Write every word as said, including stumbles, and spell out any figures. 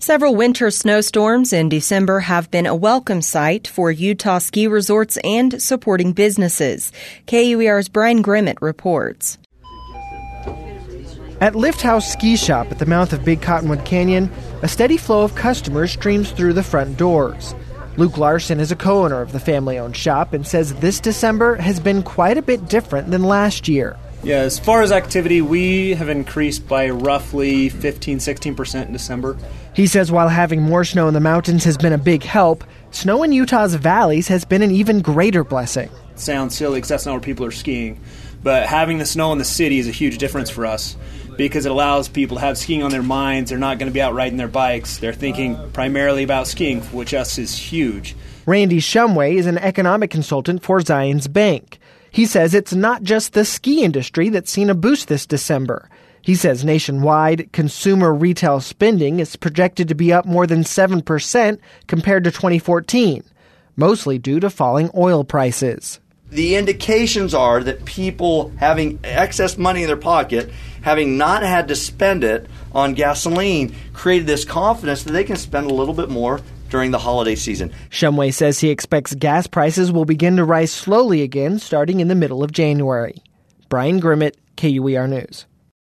Several winter snowstorms in December have been a welcome sight for Utah ski resorts and supporting businesses. K U E R's Brian Grimmett reports. At Lift House Ski Shop at the mouth of Big Cottonwood Canyon, a steady flow of customers streams through the front doors. Luke Larson is a co-owner of the family-owned shop and says this December has been quite a bit different than last year. Yeah, as far as activity, we have increased by roughly fifteen, sixteen percent in December. He says while having more snow in the mountains has been a big help, snow in Utah's valleys has been an even greater blessing. It sounds silly because that's not where people are skiing, but having the snow in the city is a huge difference for us because it allows people to have skiing on their minds. They're not going to be out riding their bikes. They're thinking primarily about skiing, which us is huge. Randy Shumway is an economic consultant for Zions Bank. He says it's not just the ski industry that's seen a boost this December. He says nationwide, consumer retail spending is projected to be up more than seven percent compared to twenty fourteen, mostly due to falling oil prices. The indications are that people having excess money in their pocket, having not had to spend it on gasoline, created this confidence that they can spend a little bit more during the holiday season. Shumway says he expects gas prices will begin to rise slowly again starting in the middle of January. Brian Grimmett, K U E R News.